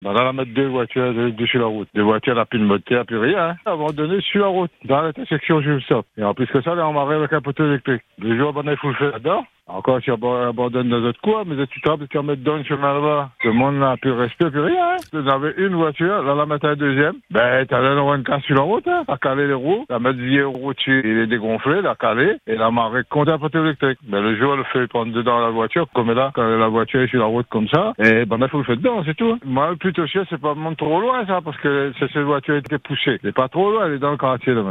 On a mettre deux voitures sur la route. Des voitures à plus de moteur, plus rien. Hein. Abandonnées sur la route, dans l'intersection juste ça. Et en plus que ça, là, on m'arrête avec un poteau électrique. Le jour, il faut le faire là-dedans. Encore, tu abandonnes dans notre coin, mais tu tapes, tu remets dans le chemin là-bas. Le monde n'a plus respect, plus rien. Hein. Tu avais une voiture, là, la mettre un deuxième. Ben, t'as l'air une casse sur la route, hein. T'as calé les roues, t'as mis le roue dessus, il est dégonflé, t'as calé, et la marée contre un poteau électrique. Ben, le jour, le fait prendre dedans la voiture, comme là, quand la voiture est sur la route comme ça, et ben, il faut le faire dedans, c'est tout. Moi, le plutôt cher, c'est pas monter trop loin, ça, parce que cette voiture a été poussée. Elle est pas trop loin, elle est dans le quartier, là.